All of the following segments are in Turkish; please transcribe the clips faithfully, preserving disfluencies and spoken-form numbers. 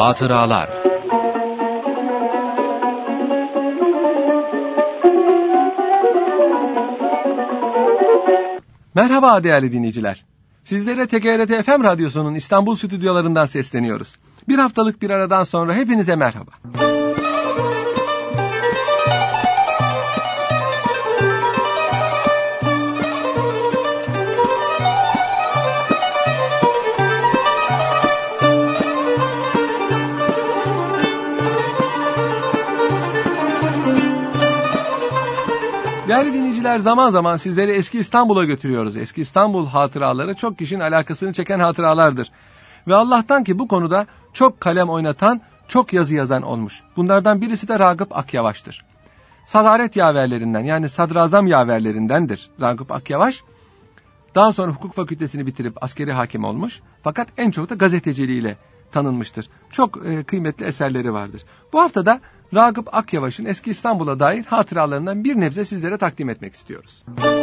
Hatıralar. Merhaba değerli dinleyiciler. Sizlere T G R T F M Radyosu'nun İstanbul stüdyolarından sesleniyoruz. Bir haftalık bir aradan sonra hepinize merhaba. Değerli dinleyiciler, zaman zaman sizleri eski İstanbul'a götürüyoruz. Eski İstanbul hatıraları çok kişinin alakasını çeken hatıralardır. Ve Allah'tan ki bu konuda çok kalem oynatan, çok yazı yazan olmuş. Bunlardan birisi de Ragıp Akyavaş'tır. Sadaret yaverlerinden, yani sadrazam yaverlerindendir Ragıp Akyavaş. Daha sonra hukuk fakültesini bitirip askeri hakim olmuş. Fakat en çok da gazeteciliğiyle tanınmıştır. Çok e, kıymetli eserleri vardır. Bu hafta da Ragıp Akyavaş'ın eski İstanbul'a dair hatıralarından bir nebze sizlere takdim etmek istiyoruz.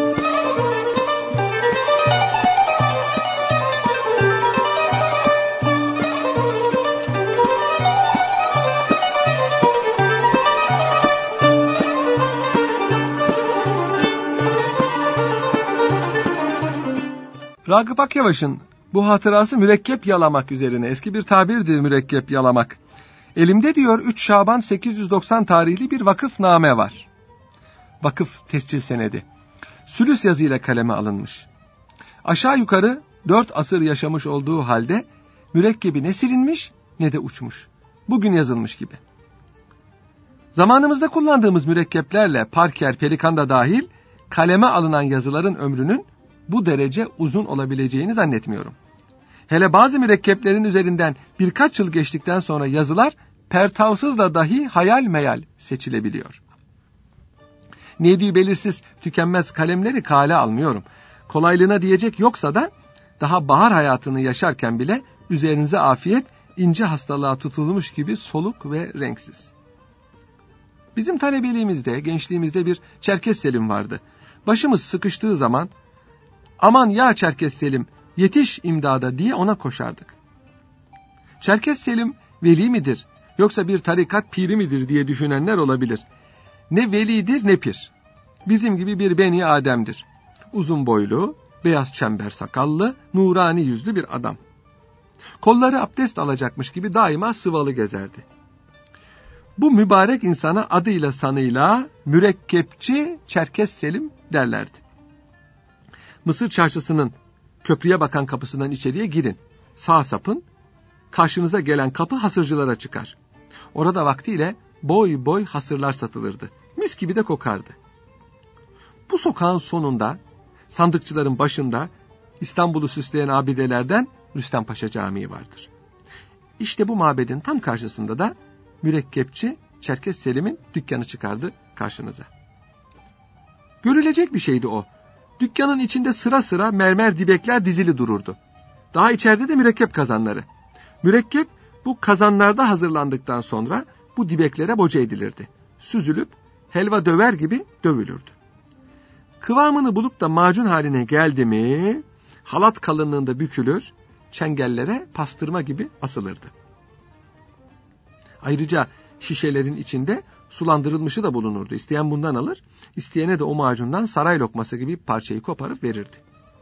Ragıp Akyavaş'ın bu hatırası mürekkep yalamak üzerine. Eski bir tabirdir mürekkep yalamak. Elimde diyor üç Şaban sekiz yüz doksan tarihli bir vakıfname var. Vakıf tescil senedi. Sülüs yazıyla kaleme alınmış. Aşağı yukarı dört asır yaşamış olduğu halde mürekkebi ne silinmiş ne de uçmuş. Bugün yazılmış gibi. Zamanımızda kullandığımız mürekkeplerle Parker, Pelikan da dahil kaleme alınan yazıların ömrünün bu derece uzun olabileceğini zannetmiyorum. Hele bazı mürekkeplerin üzerinden birkaç yıl geçtikten sonra yazılar pertavsızla dahi hayal meyal seçilebiliyor. Neydiği belirsiz tükenmez kalemleri kale almıyorum. Kolaylığına diyecek yoksa da daha bahar hayatını yaşarken bile üzerinize afiyet, ince hastalığa tutulmuş gibi soluk ve renksiz. Bizim talebeliğimizde, gençliğimizde bir Çerkes Selim vardı. Başımız sıkıştığı zaman aman ya Çerkes Selim yetiş imdada diye ona koşardık. Çerkes Selim veli midir yoksa bir tarikat piri midir diye düşünenler olabilir. Ne velidir ne pir. Bizim gibi bir Beni Adem'dir. Uzun boylu, beyaz çember sakallı, nurani yüzlü bir adam. Kolları abdest alacakmış gibi daima sıvalı gezerdi. Bu mübarek insana adıyla sanıyla mürekkepçi Çerkes Selim derlerdi. Mısır çarşısının köprüye bakan kapısından içeriye girin. Sağ sapın, karşınıza gelen kapı hasırcılara çıkar. Orada vaktiyle boy boy hasırlar satılırdı. Mis gibi de kokardı. Bu sokağın sonunda, sandıkçıların başında İstanbul'u süsleyen abidelerden Rüstem Paşa Camii vardır. İşte bu mabedin tam karşısında da mürekkepçi Çerkes Selim'in dükkanı çıkardı karşınıza. Görülecek bir şeydi o. Dükkanın içinde sıra sıra mermer dibekler dizili dururdu. Daha içeride de mürekkep kazanları. Mürekkep bu kazanlarda hazırlandıktan sonra bu dibeklere boca edilirdi. Süzülüp helva döver gibi dövülürdü. Kıvamını bulup da macun haline geldi mi halat kalınlığında bükülür, çengellere pastırma gibi asılırdı. Ayrıca şişelerin içinde sulandırılmışı da bulunurdu. İsteyen bundan alır, isteyene de o macundan saray lokması gibi bir parçayı koparıp verirdi.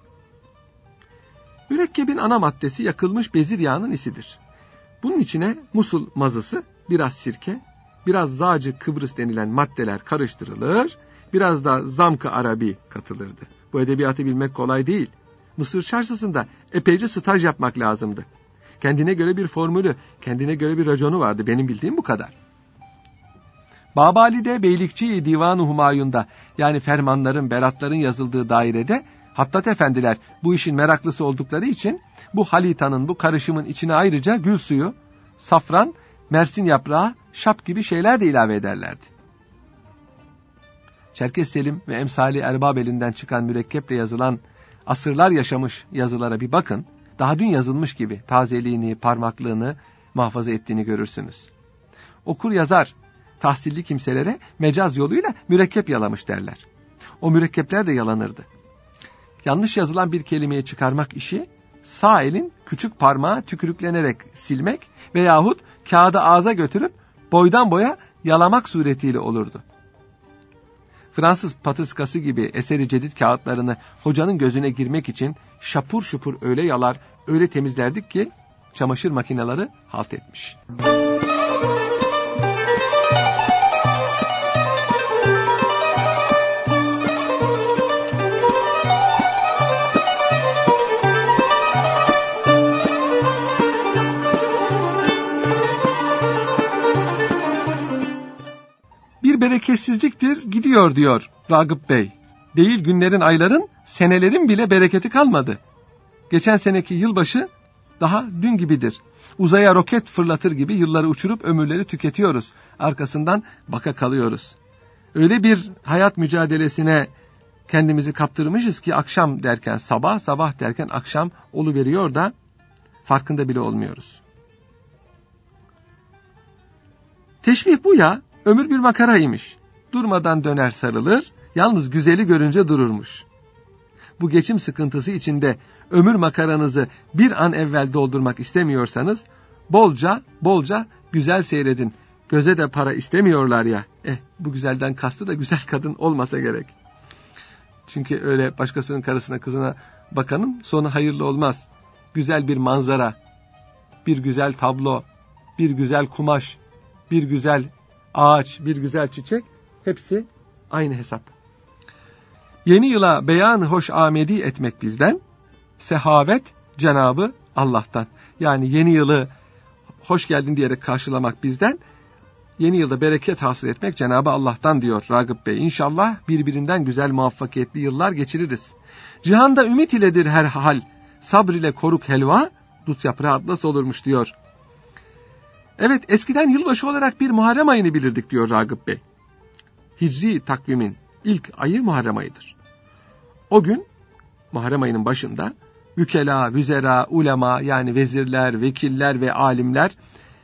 Mürekkebin ana maddesi yakılmış bezir yağının isidir. Bunun içine musul mazısı, biraz sirke, biraz zacı Kıbrıs denilen maddeler karıştırılır, biraz da zamkı arabi katılırdı. Bu edebiyatı bilmek kolay değil. Mısır çarşısında epeyce staj yapmak lazımdı. Kendine göre bir formülü, kendine göre bir raconu vardı. Benim bildiğim bu kadar. Babali'de Beylikçi Divan-ı Humayun'da, yani fermanların, beratların yazıldığı dairede Hattat efendiler bu işin meraklısı oldukları için bu halitanın, bu karışımın içine ayrıca gül suyu, safran, mersin yaprağı, şap gibi şeyler de ilave ederlerdi. Çerkes Selim ve emsali erbab elinden çıkan mürekkeple yazılan asırlar yaşamış yazılara bir bakın. Daha dün yazılmış gibi tazeliğini, parmaklığını muhafaza ettiğini görürsünüz. Okur yazar, tahsilli kimselere mecaz yoluyla mürekkep yalamış derler. O mürekkepler de yalanırdı. Yanlış yazılan bir kelimeyi çıkarmak işi sağ elin küçük parmağı tükürüklenerek silmek veyahut kağıdı ağza götürüp boydan boya yalamak suretiyle olurdu. Fransız patiskası gibi eseri cedid kağıtlarını hocanın gözüne girmek için şapur şupur öyle yalar, öyle temizlerdik ki çamaşır makineleri halt etmiş. Bir bereketsizliktir gidiyor diyor Ragıp Bey. Değil günlerin, ayların, senelerin bile bereketi kalmadı. Geçen seneki yılbaşı daha dün gibidir. Uzaya roket fırlatır gibi yılları uçurup ömürleri tüketiyoruz. Arkasından baka kalıyoruz. Öyle bir hayat mücadelesine kendimizi kaptırmışız ki akşam derken sabah, sabah derken akşam oluveriyor da farkında bile olmuyoruz. Teşbih bu ya. Ömür bir makaraymış. Durmadan döner sarılır, yalnız güzeli görünce dururmuş. Bu geçim sıkıntısı içinde ömür makaranızı bir an evvel doldurmak istemiyorsanız, bolca bolca güzel seyredin. Göze de para istemiyorlar ya. Eh, bu güzelden kastı da güzel kadın olmasa gerek. Çünkü öyle başkasının karısına, kızına bakanın sonu hayırlı olmaz. Güzel bir manzara, bir güzel tablo, bir güzel kumaş, bir güzel ağaç, bir güzel çiçek, hepsi aynı hesap. Yeni yıla beyan hoş amedi etmek bizden, sehavet Cenabı Allah'tan. Yani yeni yılı hoş geldin diyerek karşılamak bizden, yeni yılda bereket hasıl etmek Cenabı Allah'tan diyor Ragıp Bey. İnşallah birbirinden güzel muvaffakiyetli yıllar geçiririz. Cihanda ümit iledir her hal, sabr ile koruk helva, dut yaprağı atlas olurmuş diyor. Evet, eskiden yılbaşı olarak bir Muharrem ayını bilirdik diyor Ragıp Bey. Hicri takvimin ilk ayı Muharrem ayıdır. O gün Muharrem ayının başında vükela, vüzera, ulema yani vezirler, vekiller ve alimler,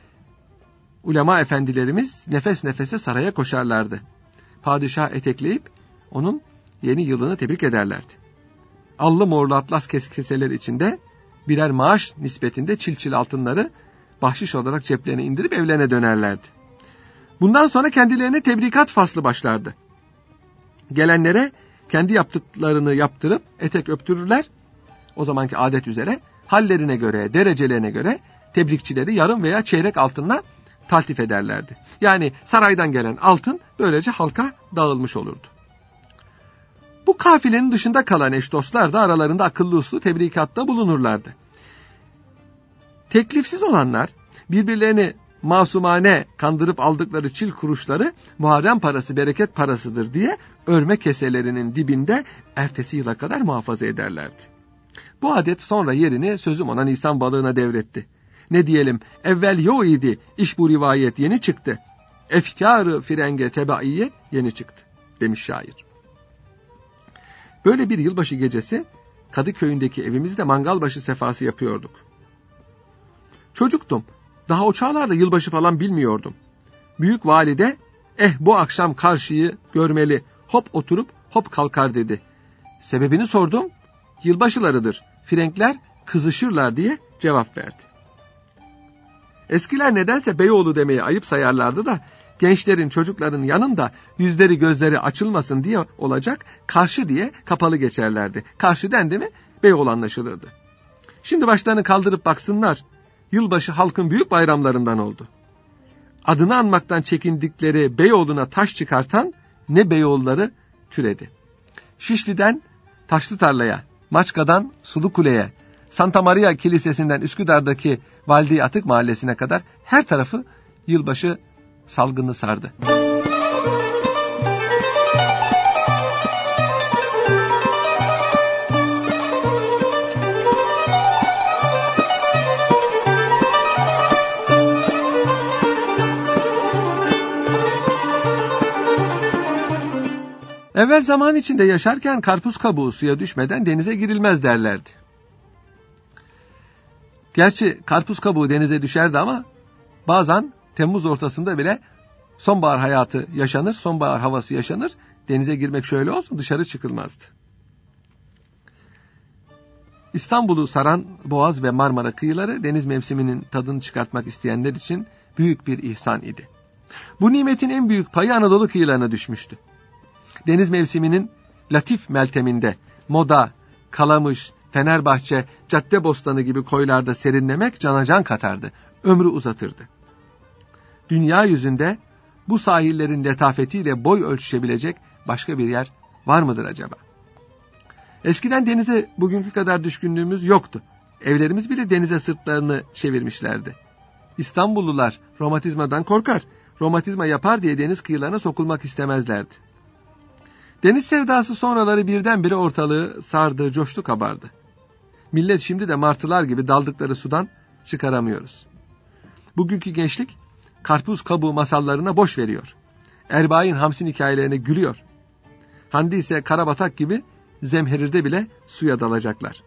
ulema efendilerimiz nefes nefese saraya koşarlardı. Padişah etekleyip onun yeni yılını tebrik ederlerdi. Allı morlu atlas keseler içinde birer maaş nispetinde çil çil altınları bahşiş olarak ceplerine indirip evlerine dönerlerdi. Bundan sonra kendilerine tebrikat faslı başlardı. Gelenlere kendi yaptıklarını yaptırıp etek öptürürler. O zamanki adet üzere hallerine göre, derecelerine göre tebrikçileri yarım veya çeyrek altınla taltif ederlerdi. Yani saraydan gelen altın böylece halka dağılmış olurdu. Bu kafilenin dışında kalan eş dostlar da aralarında akıllı uslu tebrikatta bulunurlardı. Teklifsiz olanlar birbirlerini masumane kandırıp aldıkları çil kuruşları Muharrem parası bereket parasıdır diye örme keselerinin dibinde ertesi yıla kadar muhafaza ederlerdi. Bu adet sonra yerini sözüm ona Nisan balığına devretti. Ne diyelim, evvel yo idi, iş bu rivayet yeni çıktı. Efkâr-ı firenge tebaiyet yeni çıktı demiş şair. Böyle bir yılbaşı gecesi Kadıköy'ündeki evimizde mangalbaşı sefası yapıyorduk. Çocuktum. Daha o çağlarda yılbaşı falan bilmiyordum. Büyük valide, eh bu akşam karşıyı görmeli, hop oturup hop kalkar dedi. Sebebini sordum, yılbaşılarıdır, Frenkler kızışırlar diye cevap verdi. Eskiler nedense Beyoğlu demeyi ayıp sayarlardı da, gençlerin, çocukların yanında yüzleri gözleri açılmasın diye olacak, karşı diye kapalı geçerlerdi. Karşı dendi mi Beyoğlu anlaşılırdı. Şimdi başlarını kaldırıp baksınlar, yılbaşı halkın büyük bayramlarından oldu. Adını anmaktan çekindikleri Beyoğlu'na taş çıkartan ne Beyoğulları türedi. Şişli'den Taşlıtarla'ya, Maçka'dan Sulukule'ye, Santa Maria Kilisesi'nden Üsküdar'daki Valide Atık Mahallesi'ne kadar her tarafı yılbaşı salgını sardı. Evvel zaman içinde yaşarken karpuz kabuğu suya düşmeden denize girilmez derlerdi. Gerçi karpuz kabuğu denize düşerdi ama bazen Temmuz ortasında bile sonbahar hayatı yaşanır, sonbahar havası yaşanır. Denize girmek şöyle olsun, dışarı çıkılmazdı. İstanbul'u saran Boğaz ve Marmara kıyıları deniz mevsiminin tadını çıkartmak isteyenler için büyük bir ihsan idi. Bu nimetin en büyük payı Anadolu kıyılarına düşmüştü. Deniz mevsiminin latif melteminde Moda, Kalamış, Fenerbahçe, Caddebostanı gibi koylarda serinlemek cana can katardı, ömrü uzatırdı. Dünya yüzünde bu sahillerin letafetiyle boy ölçüşebilecek başka bir yer var mıdır acaba? Eskiden denize bugünkü kadar düşkünlüğümüz yoktu. Evlerimiz bile denize sırtlarını çevirmişlerdi. İstanbullular romatizmadan korkar, romatizma yapar diye deniz kıyılarına sokulmak istemezlerdi. Deniz sevdası sonraları birdenbire ortalığı sardı, coştu, kabardı. Millet şimdi de martılar gibi daldıkları sudan çıkaramıyoruz. Bugünkü gençlik karpuz kabuğu masallarına boş veriyor. Erbain Hamsin hikayelerine gülüyor. Handi ise karabatak gibi zemherirde bile suya dalacaklar.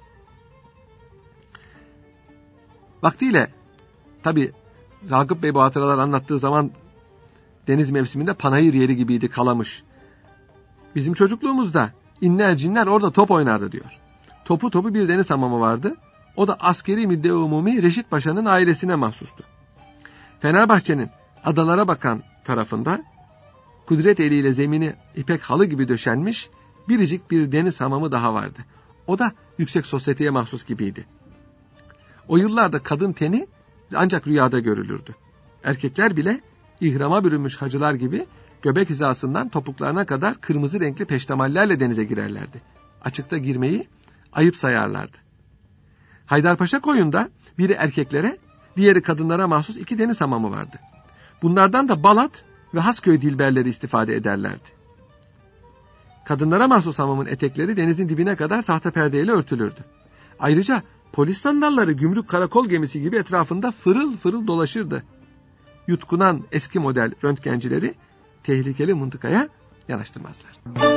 Vaktiyle tabi Ragıp Bey bu hatıralar anlattığı zaman deniz mevsiminde panayır yeri gibiydi Kalamış. Bizim çocukluğumuzda inler cinler orada top oynardı diyor. Topu topu bir deniz hamamı vardı. O da askeri müdde umumi Reşit Paşa'nın ailesine mahsustu. Fenerbahçe'nin adalara bakan tarafında kudret eliyle zemini ipek halı gibi döşenmiş biricik bir deniz hamamı daha vardı. O da yüksek sosyeteye mahsus gibiydi. O yıllarda kadın teni ancak rüyada görülürdü. Erkekler bile ihrama bürünmüş hacılar gibi göbek hizasından topuklarına kadar kırmızı renkli peştemallerle denize girerlerdi. Açıkta girmeyi ayıp sayarlardı. Haydarpaşa koyunda biri erkeklere, diğeri kadınlara mahsus iki deniz hamamı vardı. Bunlardan da Balat ve Hasköy dilberleri istifade ederlerdi. Kadınlara mahsus hamamın etekleri denizin dibine kadar tahta perdeyle örtülürdü. Ayrıca polis sandalları gümrük karakol gemisi gibi etrafında fırıl fırıl dolaşırdı. Yutkunan eski model röntgencileri tehlikeli mıntıkaya yanaştırmazlar.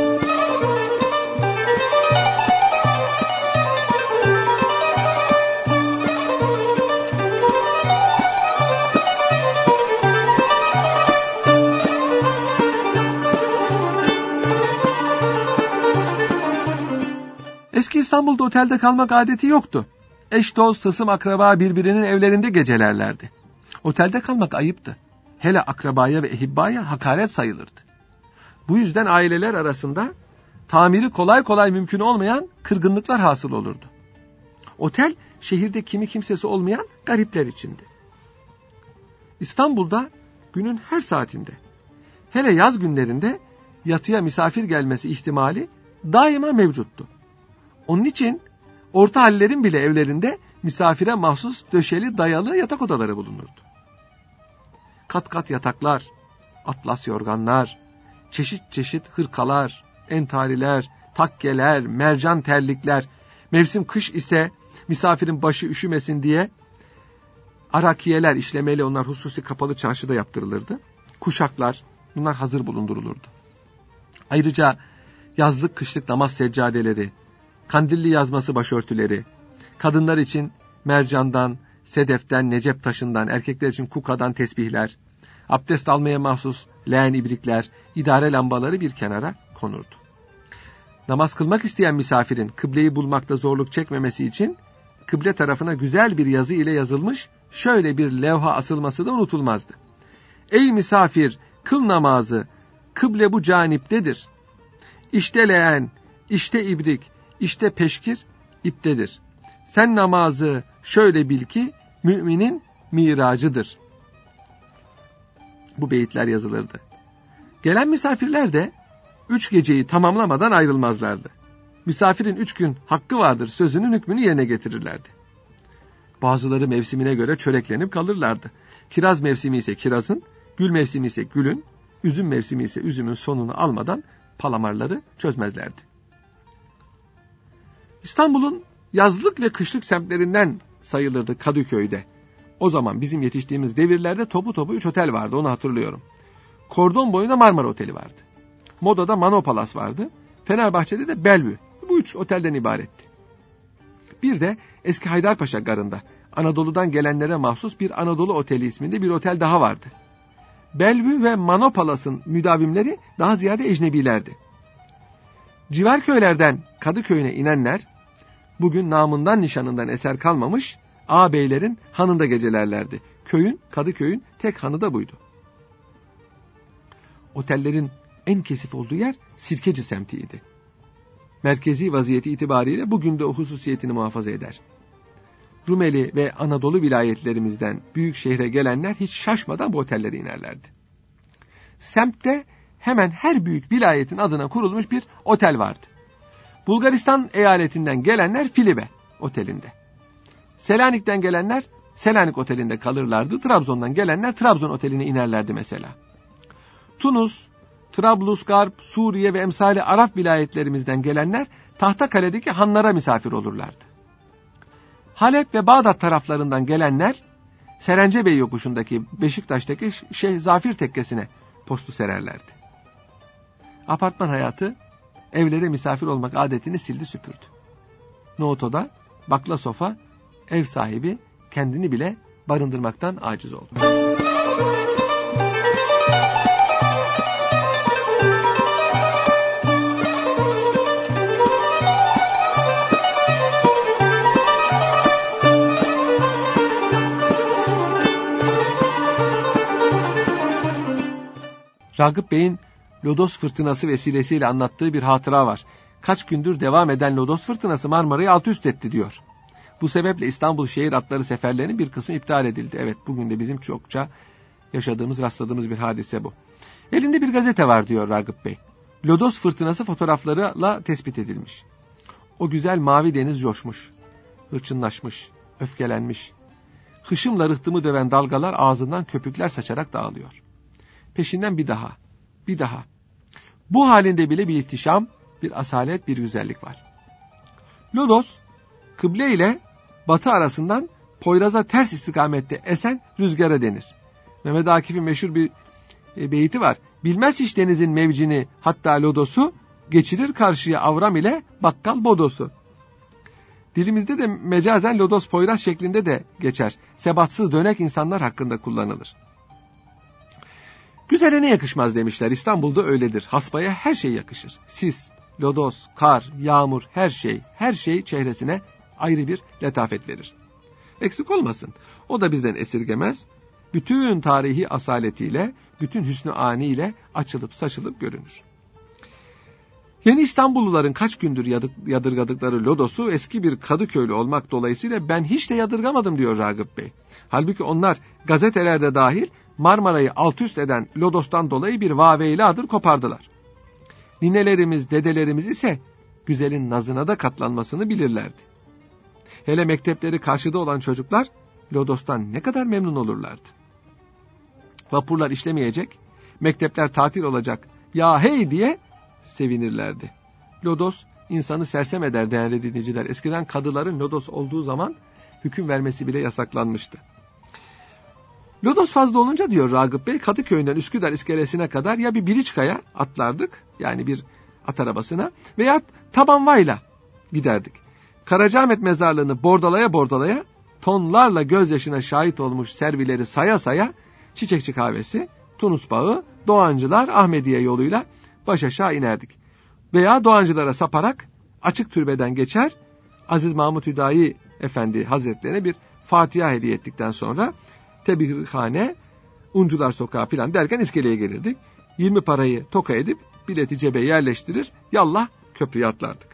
Eski İstanbul'da otelde kalmak adeti yoktu. Eş, dost, tısım, akraba birbirinin evlerinde gecelerlerdi. Otelde kalmak ayıptı. Hele akrabaya ve ehibbaya hakaret sayılırdı. Bu yüzden aileler arasında tamiri kolay kolay mümkün olmayan kırgınlıklar hasıl olurdu. Otel şehirde kimi kimsesi olmayan garipler içindi. İstanbul'da günün her saatinde, hele yaz günlerinde yatıya misafir gelmesi ihtimali daima mevcuttu. Onun için orta hallilerin bile evlerinde misafire mahsus döşeli dayalı yatak odaları bulunurdu. Kat kat yataklar, atlas yorganlar, çeşit çeşit hırkalar, entariler, takkeler, mercan terlikler, mevsim kış ise misafirin başı üşümesin diye arakiyeler işlemeli, onlar hususi kapalı çarşıda yaptırılırdı. Kuşaklar, bunlar hazır bulundurulurdu. Ayrıca yazlık kışlık namaz seccadeleri, kandilli yazması başörtüleri, kadınlar için mercandan, sedeften, necep taşından, erkekler için kukadan tesbihler, abdest almaya mahsus leğen ibrikler, idare lambaları bir kenara konurdu. Namaz kılmak isteyen misafirin kıbleyi bulmakta zorluk çekmemesi için kıble tarafına güzel bir yazı ile yazılmış şöyle bir levha asılması da unutulmazdı. Ey misafir, kıl namazı, kıble bu caniptedir. İşte leğen, işte ibrik, işte peşkir, iptedir. Sen namazı şöyle bil ki müminin miracıdır. Bu beyitler yazılırdı. Gelen misafirler de üç geceyi tamamlamadan ayrılmazlardı. Misafirin üç gün hakkı vardır sözünün hükmünü yerine getirirlerdi. Bazıları mevsimine göre çöreklenip kalırlardı. Kiraz mevsimi ise kirazın, gül mevsimi ise gülün, üzüm mevsimi ise üzümün sonunu almadan palamarları çözmezlerdi. İstanbul'un yazlık ve kışlık semtlerinden sayılırdı Kadıköy'de. O zaman bizim yetiştiğimiz devirlerde topu topu üç otel vardı, onu hatırlıyorum. Kordon boyunda Marmara Oteli vardı. Moda'da Manopalas vardı. Fenerbahçe'de de Bellevue. Bu üç otelden ibaretti. Bir de eski Haydarpaşa Garı'nda Anadolu'dan gelenlere mahsus bir Anadolu Oteli isminde bir otel daha vardı. Bellevue ve Manopalas'ın müdavimleri daha ziyade ecnebilerdi. Civar köylerden Kadıköy'üne inenler bugün namından nişanından eser kalmamış ağabeylerin hanında gecelerlerdi. Köyün, Kadıköy'ün tek hanı da buydu. Otellerin en kesif olduğu yer Sirkeci semtiydi. Merkezi vaziyeti itibariyle bugün de o hususiyetini muhafaza eder. Rumeli ve Anadolu vilayetlerimizden büyük şehre gelenler hiç şaşmadan bu otellere inerlerdi. Semtte hemen her büyük vilayetin adına kurulmuş bir otel vardı. Bulgaristan eyaletinden gelenler Filibe otelinde. Selanik'ten gelenler Selanik otelinde kalırlardı. Trabzon'dan gelenler Trabzon oteline inerlerdi mesela. Tunus, Trablusgarp, Suriye ve emsali Arap vilayetlerimizden gelenler Tahtakale'deki hanlara misafir olurlardı. Halep ve Bağdat taraflarından gelenler Serencebey yokuşundaki Beşiktaş'taki Şeyh Zafir tekkesine postu sererlerdi. Apartman hayatı evlere misafir olmak adetini sildi süpürdü. Nohuto'da bakla sofa, ev sahibi kendini bile barındırmaktan aciz oldu. Ragıp Bey'in lodos fırtınası vesilesiyle anlattığı bir hatıra var. Kaç gündür devam eden lodos fırtınası Marmara'yı alt üst etti diyor. Bu sebeple İstanbul şehir atları seferlerinin bir kısmı iptal edildi. Evet, bugün de bizim çokça yaşadığımız, rastladığımız bir hadise bu. Elinde bir gazete var diyor Ragıp Bey. Lodos fırtınası fotoğraflarıyla tespit edilmiş. O güzel mavi deniz coşmuş, hırçınlaşmış, öfkelenmiş. Hışımla rıhtımı döven dalgalar ağzından köpükler saçarak dağılıyor. Peşinden bir daha, bir daha. Bu halinde bile bir ihtişam, bir asalet, bir güzellik var. Lodos, kıble ile batı arasından Poyraz'a ters istikamette esen rüzgara denir. Mehmet Akif'in meşhur bir e, beyti var. Bilmez hiç denizin mevcini, hatta lodosu, geçirir karşıya avram ile bakkal bodosu. Dilimizde de mecazen lodos Poyraz şeklinde de geçer. Sebatsız dönek insanlar hakkında kullanılır. Güzele ne yakışmaz demişler. İstanbul'da öyledir. Hasbaya her şey yakışır. Sis, lodos, kar, yağmur, her şey, her şey çehresine ayrı bir letafet verir. Eksik olmasın. O da bizden esirgemez. Bütün tarihi asaletiyle, bütün hüsnü aniyle açılıp saçılıp görünür. Yeni İstanbulluların kaç gündür yadırgadıkları lodosu eski bir Kadıköylü olmak dolayısıyla ben hiç de yadırgamadım diyor Ragıp Bey. Halbuki onlar gazetelerde dahil Marmara'yı alt üst eden lodostan dolayı bir vaveyladır kopardılar. Ninelerimiz, dedelerimiz ise güzelin nazına da katlanmasını bilirlerdi. Hele mektepleri karşıda olan çocuklar lodostan ne kadar memnun olurlardı. Vapurlar işlemeyecek, mektepler tatil olacak, ya hey diye sevinirlerdi. Lodos insanı sersem eder değerli dinleyiciler. Eskiden kadıların lodos olduğu zaman hüküm vermesi bile yasaklanmıştı. Lodos fazla olunca diyor Ragıp Bey, Kadıköy'den Üsküdar iskelesine kadar ya bir Biliçka'ya atlardık, yani bir at arabasına, veya tabanvayla giderdik. Karacaahmet mezarlığını bordalaya bordalaya, tonlarla gözyaşına şahit olmuş servileri saya saya, Çiçekçi Kahvesi, Tunus Bağı, Doğancılar, Ahmediye yoluyla baş aşağı inerdik. Veya Doğancılara saparak açık türbeden geçer, Aziz Mahmut Hüdayi Efendi Hazretlerine bir Fatiha hediye ettikten sonra Tebihhane, Uncular Sokağı filan derken iskeleye gelirdik. yirmi parayı toka edip bileti cebe yerleştirir, yallah köprüye atlardık.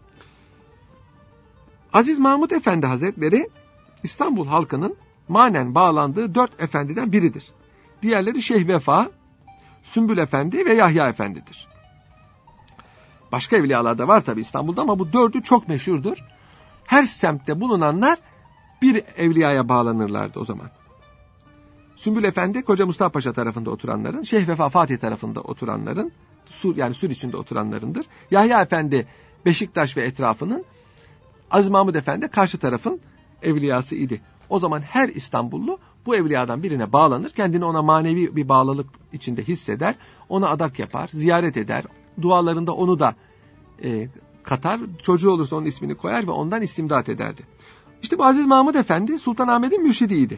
Aziz Mahmut Efendi Hazretleri İstanbul halkının manen bağlandığı dört efendiden biridir. Diğerleri Şeyh Vefa, Sümbül Efendi ve Yahya Efendi'dir. Başka evliyalar da var tabi İstanbul'da ama bu dördü çok meşhurdur. Her semtte bulunanlar bir evliyaya bağlanırlardı o zaman. Sümbül Efendi Koca Mustafa Paşa tarafında oturanların, Şeyh Vefa Fatih tarafında oturanların, Sur, yani Sur içinde oturanlarındır. Yahya Efendi Beşiktaş ve etrafının, Aziz Mahmud Efendi karşı tarafın evliyası idi. O zaman her İstanbullu bu evliyadan birine bağlanır, kendini ona manevi bir bağlılık içinde hisseder, ona adak yapar, ziyaret eder, dualarında onu da e, katar, çocuğu olursa onun ismini koyar ve ondan istimdat ederdi. İşte bu Aziz Mahmud Efendi Sultanahmet'in mürşidiydi.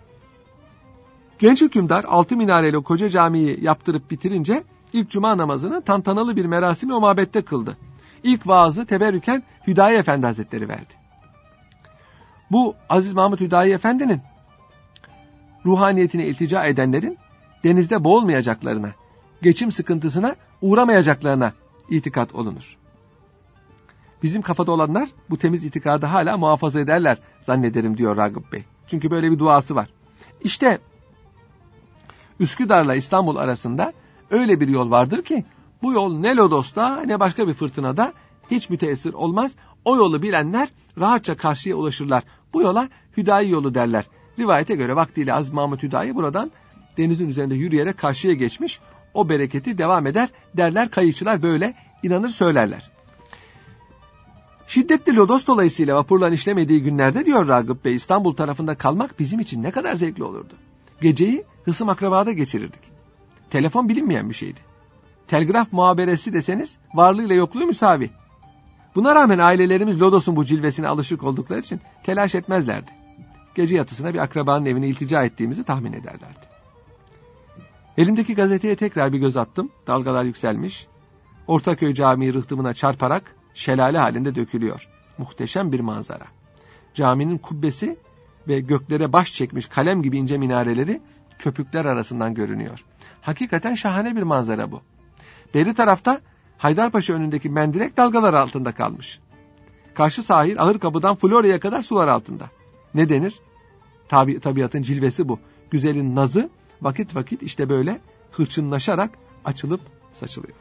Genç hükümdar altı minareli koca camiyi yaptırıp bitirince ilk cuma namazını tantanalı bir merasimi o mabette kıldı. İlk vaazı teberrüken Hüdayi Efendi Hazretleri verdi. Bu Aziz Mahmud Hüdayi Efendi'nin ruhaniyetine iltica edenlerin denizde boğulmayacaklarına, geçim sıkıntısına uğramayacaklarına itikat olunur. Bizim kafada olanlar bu temiz itikadı hala muhafaza ederler zannederim diyor Ragıp Bey. Çünkü böyle bir duası var. İşte Üsküdar'la İstanbul arasında öyle bir yol vardır ki bu yol ne lodosta ne başka bir fırtınada hiç müteessir olmaz. O yolu bilenler rahatça karşıya ulaşırlar. Bu yola Hüdayi yolu derler. Rivayete göre vaktiyle Aziz Mahmud Hüdayi buradan denizin üzerinde yürüyerek karşıya geçmiş. O bereketi devam eder derler, kayıkçılar böyle inanır söylerler. Şiddetli lodos dolayısıyla vapurların işlemediği günlerde diyor Ragıp Bey, İstanbul tarafında kalmak bizim için ne kadar zevkli olurdu. Geceyi hısım akrabada geçirirdik. Telefon bilinmeyen bir şeydi. Telgraf muhaberesi deseniz varlığıyla yokluğu müsavi. Buna rağmen ailelerimiz lodosun bu cilvesine alışık oldukları için telaş etmezlerdi. Gece yatısına bir akrabanın evine iltica ettiğimizi tahmin ederlerdi. Elimdeki gazeteye tekrar bir göz attım. Dalgalar yükselmiş. Ortaköy Camii rıhtımına çarparak şelale halinde dökülüyor. Muhteşem bir manzara. Caminin kubbesi ve göklere baş çekmiş kalem gibi ince minareleri köpükler arasından görünüyor. Hakikaten şahane bir manzara bu. Beri tarafta Haydarpaşa önündeki mendirek dalgalar altında kalmış. Karşı sahil Ahırkapı'dan Florya'ya kadar sular altında. Ne denir? Tabi, tabiatın cilvesi bu. Güzelin nazı vakit vakit işte böyle hırçınlaşarak açılıp saçılıyor.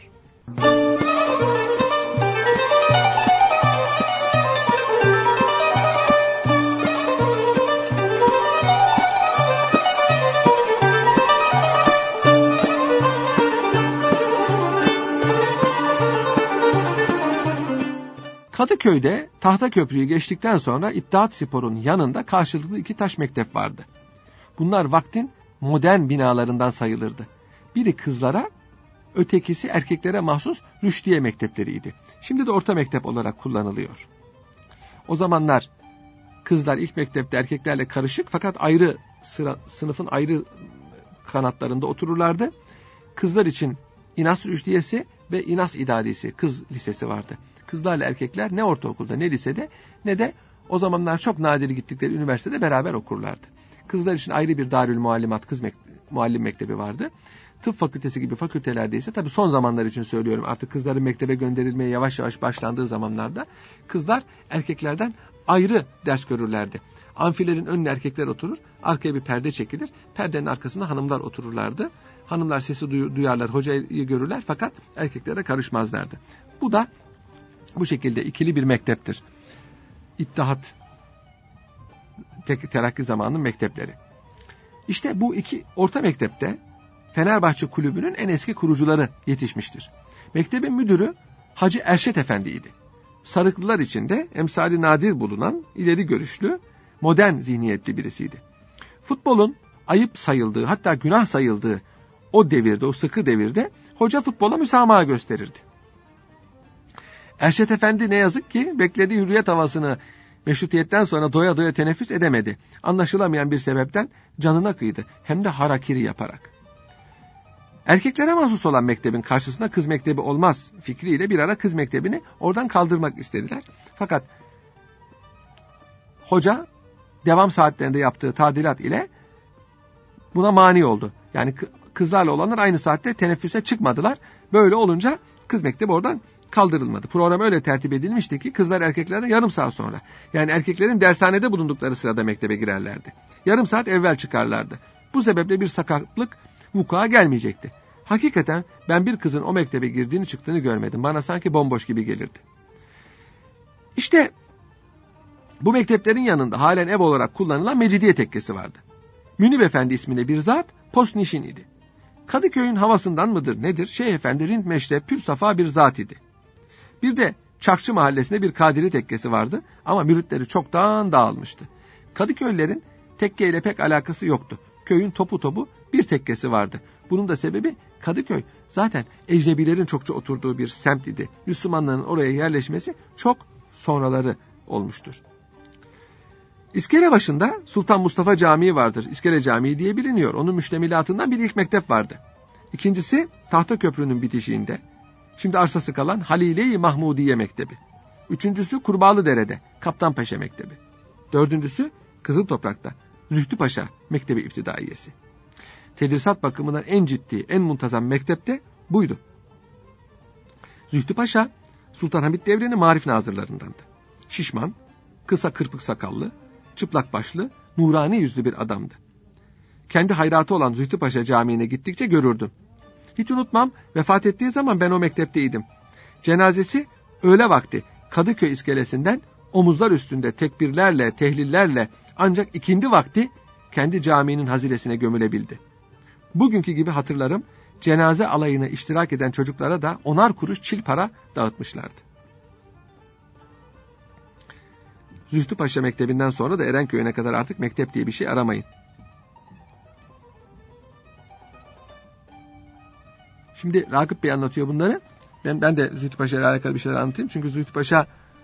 Kadıköy'de Tahtaköprü'yü geçtikten sonra İttihat Spor'un yanında karşılıklı iki taş mektep vardı. Bunlar vaktin modern binalarından sayılırdı. Biri kızlara, ötekisi erkeklere mahsus Rüşdiye mektepleriydi. Şimdi de orta mektep olarak kullanılıyor. O zamanlar kızlar ilk mektepte erkeklerle karışık fakat ayrı sıra, sınıfın ayrı kanatlarında otururlardı. Kızlar için İnas Rüşdiyesi ve İnas İdadisi kız lisesi vardı. Kızlarla erkekler ne ortaokulda ne lisede ne de o zamanlar çok nadir gittikleri üniversitede beraber okurlardı. Kızlar için ayrı bir Darül Muallimat kız mek- muallim mektebi vardı. Tıp fakültesi gibi fakültelerde ise tabii son zamanlar için söylüyorum, artık kızların mektebe gönderilmeye yavaş yavaş başlandığı zamanlarda kızlar erkeklerden ayrı ders görürlerdi. Amfilerin önüne erkekler oturur, arkaya bir perde çekilir, perdenin arkasında hanımlar otururlardı. Hanımlar sesi duyarlar, hocayı görürler fakat erkeklere karışmazlardı. Bu da bu şekilde ikili bir mekteptir. İttihat Terakki zamanının mektepleri. İşte bu iki orta mektepte Fenerbahçe Kulübü'nün en eski kurucuları yetişmiştir. Mektebin müdürü Hacı Erşet Efendi'ydi. Sarıklılar içinde emsali nadir bulunan ileri görüşlü, modern zihniyetli birisiydi. Futbolun ayıp sayıldığı, hatta günah sayıldığı o devirde, o sıkı devirde hoca futbola müsamaha gösterirdi. Erşet Efendi ne yazık ki beklediği hürriyet havasını meşrutiyetten sonra doya doya teneffüs edemedi. Anlaşılamayan bir sebepten canına kıydı, hem de harakiri yaparak. Erkeklere mahsus olan mektebin karşısında kız mektebi olmaz fikriyle bir ara kız mektebini oradan kaldırmak istediler. Fakat hoca devam saatlerinde yaptığı tadilat ile buna mani oldu. Yani kızlarla olanlar aynı saatte teneffüse çıkmadılar. Böyle olunca kız mektebi oradan kaldırılmadı. Program öyle tertip edilmişti ki kızlar erkeklerden yarım saat sonra, yani erkeklerin dershanede bulundukları sırada mektebe girerlerdi. Yarım saat evvel çıkarlardı. Bu sebeple bir sakatlık vuku'a gelmeyecekti. Hakikaten ben bir kızın o mektebe girdiğini çıktığını görmedim. Bana sanki bomboş gibi gelirdi. İşte bu mekteplerin yanında halen ev olarak kullanılan Mecidiye Tekkesi vardı. Münib Efendi isminde bir zat postnişin idi. Kadıköy'ün havasından mıdır nedir? Şeyh Efendi Rind Meşrep pür safa bir zat idi. Bir de Çakçı Mahallesi'nde bir Kadiri Tekkesi vardı ama müritleri çoktan dağılmıştı. Kadıköylülerin tekke ile pek alakası yoktu. Köyün topu topu bir tekkesi vardı. Bunun da sebebi Kadıköy zaten ecnebilerin çokça oturduğu bir semt idi. Müslümanların oraya yerleşmesi çok sonraları olmuştur. İskele başında Sultan Mustafa Camii vardır. İskele Camii diye biliniyor. Onun müştemilatından bir ilk mektep vardı. İkincisi Tahtaköprü'nün bitişiğinde Şimdi arsası kalan Halile-i Mahmudiye Mektebi. Üçüncüsü Kurbağalıdere'de Kaptanpaşa Mektebi. Dördüncüsü Kızıltoprak'ta Zühtü Paşa Mektebi İptidaiyesi. Tedrisat bakımından en ciddi, en muntazam mektep de buydu. Zühtü Paşa, Sultanahmet devrinin marif nazırlarındandı. Şişman, kısa kırpık sakallı, çıplak başlı, nurani yüzlü bir adamdı. Kendi hayratı olan Zühtü Paşa Camii'ne gittikçe görürdüm. Hiç unutmam, vefat ettiği zaman ben o mektepteydim. Cenazesi öğle vakti Kadıköy iskelesinden omuzlar üstünde tekbirlerle, tehlillerle ancak ikindi vakti kendi caminin haziresine gömülebildi. Bugünkü gibi hatırlarım, cenaze alayına iştirak eden çocuklara da onar kuruş çil para dağıtmışlardı. Zühtü Paşa Mektebi'nden sonra da Erenköy'üne kadar artık mektep diye bir şey aramayın. Şimdi Ragıp Bey anlatıyor bunları. Ben, ben de Zühtü Paşa ile alakalı bir şeyler anlatayım. Çünkü Zühtü Paşa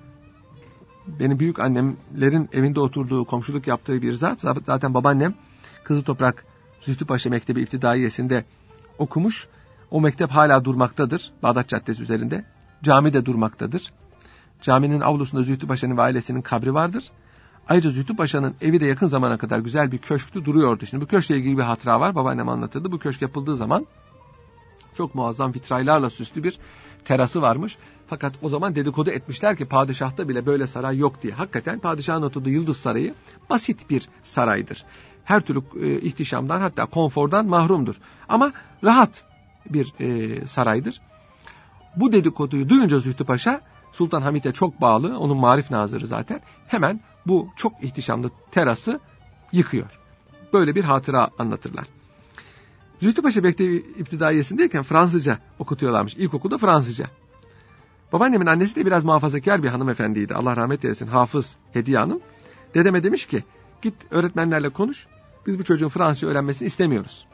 benim büyük annemlerin evinde oturduğu, komşuluk yaptığı bir zat. Zaten babaannem Kızıltoprak Zühtü Paşa Mektebi İptidaiyesi'nde okumuş. O mektep hala durmaktadır. Bağdat Caddesi üzerinde. Cami de durmaktadır. Caminin avlusunda Zühtü Paşa'nın ve ailesinin kabri vardır. Ayrıca Zühtü Paşa'nın evi de yakın zamana kadar güzel bir köşktü, duruyordu. Şimdi bu köşkle ilgili bir hatıra var. Babaannem anlatırdı. Bu köşk yapıldığı zaman çok muazzam vitraylarla süslü bir terası varmış. Fakat o zaman dedikodu etmişler ki padişahta bile böyle saray yok diye. Hakikaten padişahın oturduğu Yıldız Sarayı basit bir saraydır. Her türlü e, ihtişamdan, hatta konfordan mahrumdur. Ama rahat bir e, saraydır. Bu dedikoduyu duyunca Zühtü Paşa, Sultan Hamit'e çok bağlı, onun marif nazırı zaten, hemen bu çok ihtişamlı terası yıkıyor. Böyle bir hatıra anlatırlar. Zühtü Paşa Mektebi İptidaiyesi'ndeyken Fransızca okutuyorlarmış. İlkokulda Fransızca. Babaannemin annesi de biraz muhafazakar bir hanımefendiydi. Allah rahmet eylesin. Hafız Hediye Hanım. Dedeme demiş ki, git öğretmenlerle konuş. Biz bu çocuğun Fransızca öğrenmesini istemiyoruz.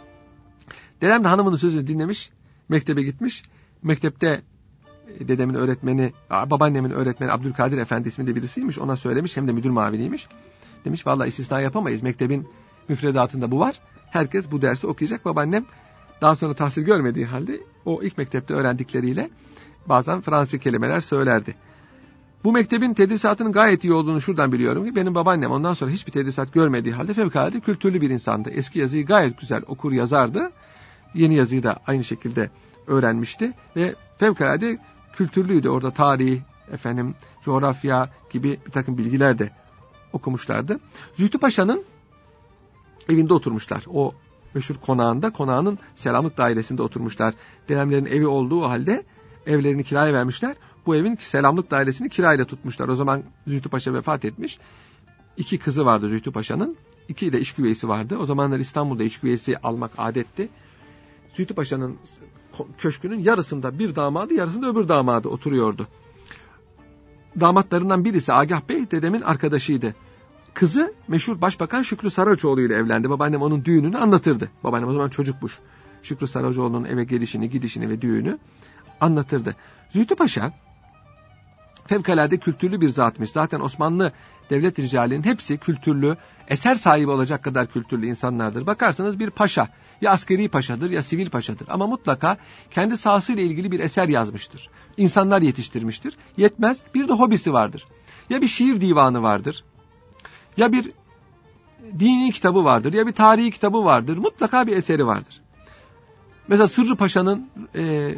Dedem de hanımının sözünü dinlemiş. Mektebe gitmiş. Mektepte dedemin öğretmeni, babaannemin öğretmeni Abdülkadir Efendi isminde birisiymiş. Ona söylemiş, hem de müdür maviniymiş. Demiş vallahi istisna yapamayız. Mektebin müfredatında bu var. Herkes bu dersi okuyacak. Babaannem daha sonra tahsil görmediği halde o ilk mektepte öğrendikleriyle bazen Fransız kelimeler söylerdi. Bu mektebin tedrisatının gayet iyi olduğunu şuradan biliyorum ki benim babaannem ondan sonra hiçbir tedrisat görmediği halde fevkalade kültürlü bir insandı. Eski yazıyı gayet güzel okur yazardı. Yeni yazıyı da aynı şekilde öğrenmişti ve fevkalade kültürlüydü. Orada tarih, efendim, coğrafya gibi bir takım bilgiler de okumuşlardı. Zühtü Paşa'nın evinde oturmuşlar. O meşhur konağında, konağının selamlık dairesinde oturmuşlar. Dedemlerin evi olduğu halde evlerini kiraya vermişler. Bu evin selamlık dairesini kirayla tutmuşlar. O zaman Zühtü Paşa vefat etmiş. İki kızı vardı Zühtü Paşa'nın. İki de iş güveysi vardı. O zamanlar İstanbul'da iş güveysi almak adetti. Zühtü Paşa'nın köşkünün yarısında bir damadı, yarısında öbür damadı oturuyordu. Damatlarından birisi Agah Bey dedemin arkadaşıydı. Kızı meşhur Başbakan Şükrü Saraçoğlu ile evlendi. Babaannem onun düğününü anlatırdı. Babaannem o zaman çocukmuş. Şükrü Saraçoğlu'nun eve gelişini, gidişini ve düğünü anlatırdı. Zühtü Paşa fevkalade kültürlü bir zatmış. Zaten Osmanlı devlet ricalinin hepsi kültürlü, eser sahibi olacak kadar kültürlü insanlardır. Bakarsanız bir paşa ya askeri paşadır ya sivil paşadır. Ama mutlaka kendi sahasıyla ilgili bir eser yazmıştır. İnsanlar yetiştirmiştir. Yetmez, bir de hobisi vardır. Ya bir şiir divanı vardır, ya bir dini kitabı vardır, ya bir tarihi kitabı vardır. Mutlaka bir eseri vardır. Mesela Sırrı Paşa'nın, e,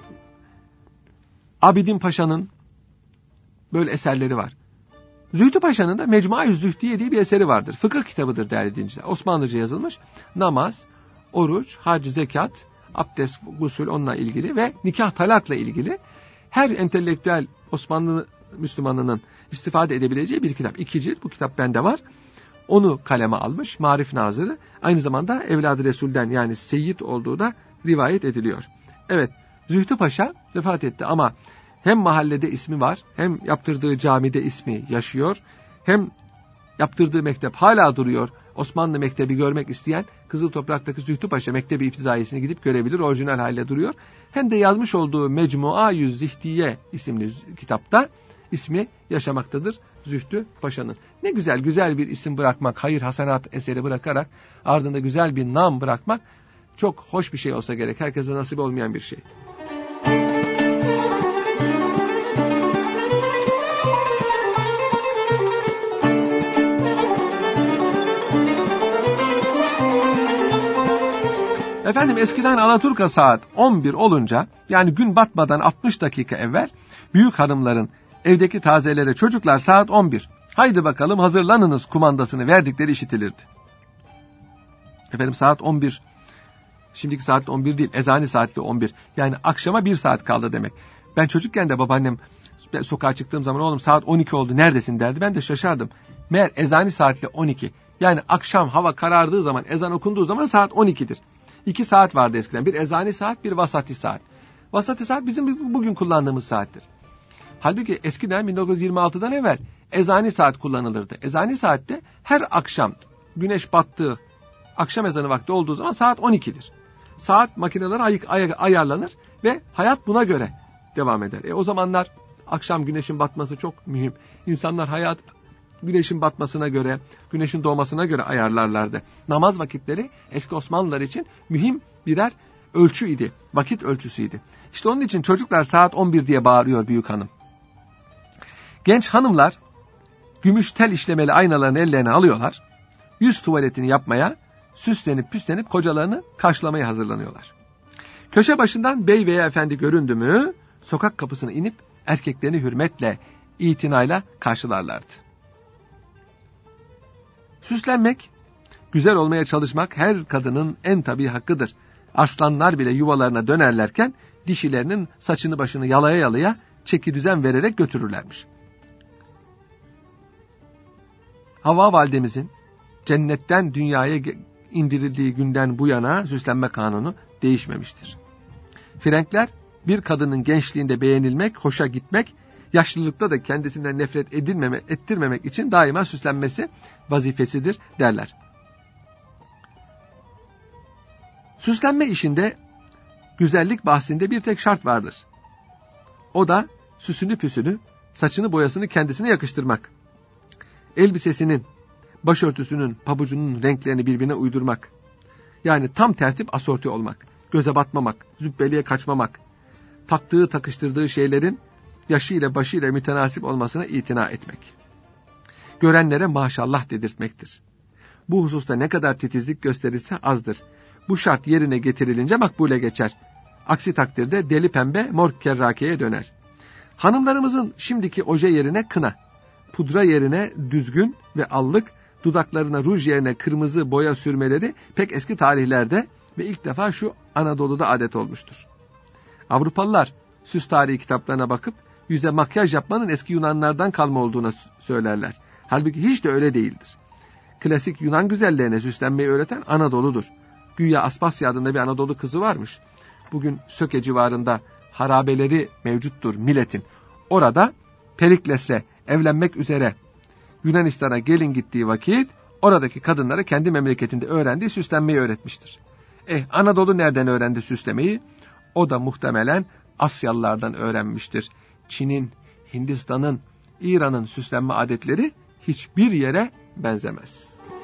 Abidin Paşa'nın böyle eserleri var. Zühtü Paşa'nın da Mecmua-i Zühdiye diye bir eseri vardır. Fıkıh kitabıdır değerli dinleyiciler. Osmanlıca yazılmış. Namaz, oruç, hac, zekat, abdest, gusül onunla ilgili ve nikah talakla ilgili her entelektüel Osmanlı Müslümanının istifade edebileceği bir kitap. İki cilt bu kitap bende var. Onu kaleme almış Marif Nazırı. Aynı zamanda Evlad-ı Resul'den yani Seyyid olduğu da rivayet ediliyor. Evet, Zühtü Paşa vefat etti ama hem mahallede ismi var, hem yaptırdığı camide ismi yaşıyor, hem yaptırdığı mektep hala duruyor. Osmanlı Mektebi görmek isteyen Kızıltoprak'taki Zühtü Paşa Mektebi İptidaiyesi'ne gidip görebilir. Orijinal haliyle duruyor. Hem de yazmış olduğu Mecmua-i Zühdiye isimli kitapta ismi yaşamaktadır Zühtü Paşa'nın. Ne güzel, güzel bir isim bırakmak, hayır hasenat eseri bırakarak ardında güzel bir nam bırakmak çok hoş bir şey olsa gerek. Herkese nasip olmayan bir şey. Efendim eskiden Alaturka saat on bir olunca, yani gün batmadan altmış dakika evvel, büyük hanımların evdeki tazelere çocuklar saat on bir, haydi bakalım hazırlanınız kumandasını verdikleri işitilirdi. Efendim saat on bir, şimdiki saat on bir değil, ezani saatli on bir, yani akşama bir saat kaldı demek. Ben çocukken de babaannem sokağa çıktığım zaman oğlum saat on iki oldu neredesin derdi, ben de şaşardım. Meğer ezani saatli on iki, yani akşam hava karardığı zaman, ezan okunduğu zaman saat on ikidir. İki saat vardı eskiden, bir ezani saat, bir vasati saat. Vasati saat bizim bugün kullandığımız saattir. Halbuki eskiden bin dokuz yüz yirmi altıdan evvel ezani saat kullanılırdı. Ezani saatte her akşam güneş battığı, akşam ezanı vakti olduğu zaman saat on ikidir. Saat makineleri ay- ay- ayarlanır ve hayat buna göre devam eder. E o zamanlar akşam güneşin batması çok mühim. İnsanlar hayat güneşin batmasına göre, güneşin doğmasına göre ayarlarlardı. Namaz vakitleri eski Osmanlılar için mühim birer ölçü idi. Vakit ölçüsüydü. İşte onun için çocuklar saat on bir diye bağırıyor büyük hanım. Genç hanımlar gümüş tel işlemeli aynalarını ellerine alıyorlar. Yüz tuvaletini yapmaya, süslenip püslenip kocalarını karşılamaya hazırlanıyorlar. Köşe başından bey veya efendi göründü mü, sokak kapısına inip erkeklerini hürmetle, itinayla karşılarlardı. Süslenmek, güzel olmaya çalışmak her kadının en tabii hakkıdır. Arslanlar bile yuvalarına dönerlerken dişilerinin saçını başını yalaya yalaya çeki düzen vererek götürürlermiş. Havva validemizin cennetten dünyaya indirildiği günden bu yana süslenme kanunu değişmemiştir. Frenkler bir kadının gençliğinde beğenilmek, hoşa gitmek, yaşlılıkta da kendisinden nefret edilmeme, ettirmemek için daima süslenmesi vazifesidir derler. Süslenme işinde, güzellik bahsinde bir tek şart vardır. O da süsünü püsünü, saçını boyasını kendisine yakıştırmak. Elbisesinin, başörtüsünün, pabucunun renklerini birbirine uydurmak. Yani tam tertip asorti olmak, göze batmamak, züppeliğe kaçmamak, taktığı takıştırdığı şeylerin yaşıyla başıyla mütenasip olmasına itina etmek. Görenlere maşallah dedirtmektir. Bu hususta ne kadar titizlik gösterirse azdır. Bu şart yerine getirilince makbule geçer. Aksi takdirde deli pembe mor kerrakeye döner. Hanımlarımızın şimdiki oje yerine kına, pudra yerine düzgün ve allık, dudaklarına ruj yerine kırmızı boya sürmeleri pek eski tarihlerde ve ilk defa şu Anadolu'da adet olmuştur. Avrupalılar süs tarihi kitaplarına bakıp yüze makyaj yapmanın eski Yunanlardan kalma olduğuna söylerler. Halbuki hiç de öyle değildir. Klasik Yunan güzellerine süslenmeyi öğreten Anadolu'dur. Güya Aspasya adında bir Anadolu kızı varmış. Bugün Söke civarında harabeleri mevcuttur milletin. Orada Perikles'le evlenmek üzere Yunanistan'a gelin gittiği vakit oradaki kadınlara kendi memleketinde öğrendiği süslenmeyi öğretmiştir. Eh Anadolu nereden öğrendi süslemeyi? O da muhtemelen Asyalılardan öğrenmiştir. Çin'in, Hindistan'ın, İran'ın süslenme adetleri hiçbir yere benzemez.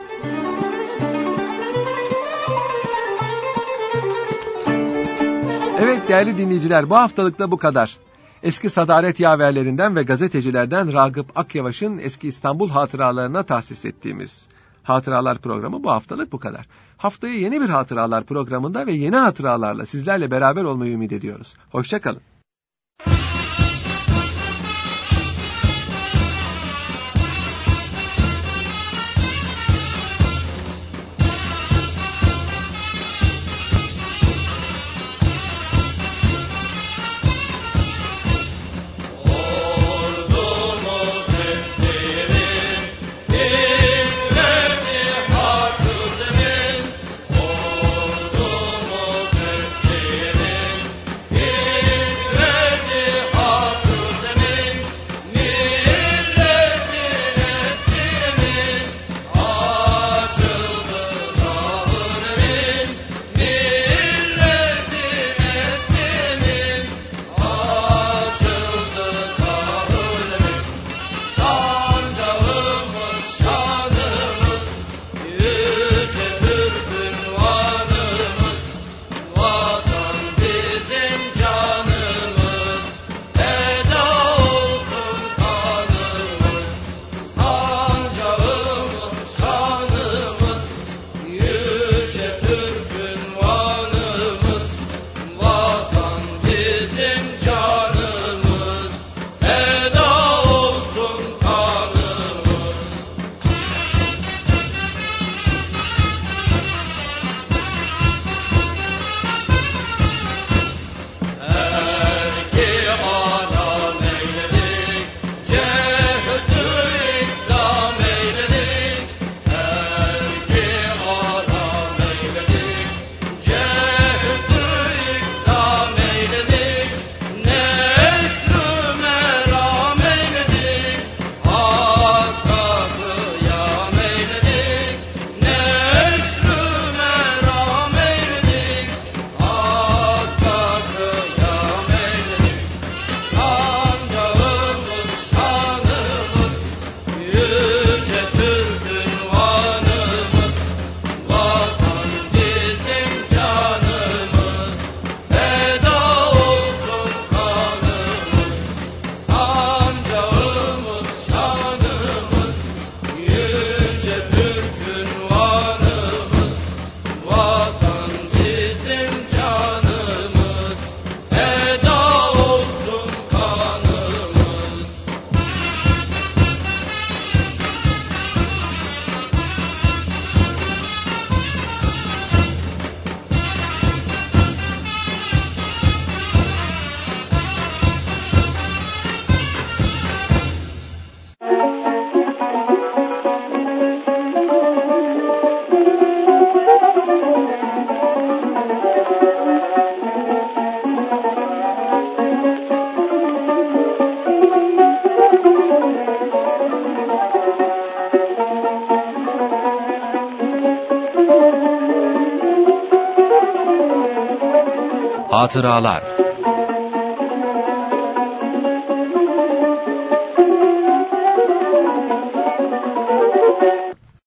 Evet değerli dinleyiciler, bu haftalıkta bu kadar. Eski sadaret yaverlerinden ve gazetecilerden Ragıp Akyavaş'ın eski İstanbul hatıralarına tahsis ettiğimiz Hatıralar programı bu haftalık bu kadar. Haftaya yeni bir Hatıralar programında ve yeni hatıralarla sizlerle beraber olmayı ümit ediyoruz. Hoşça kalın. Yeah. Hatıralar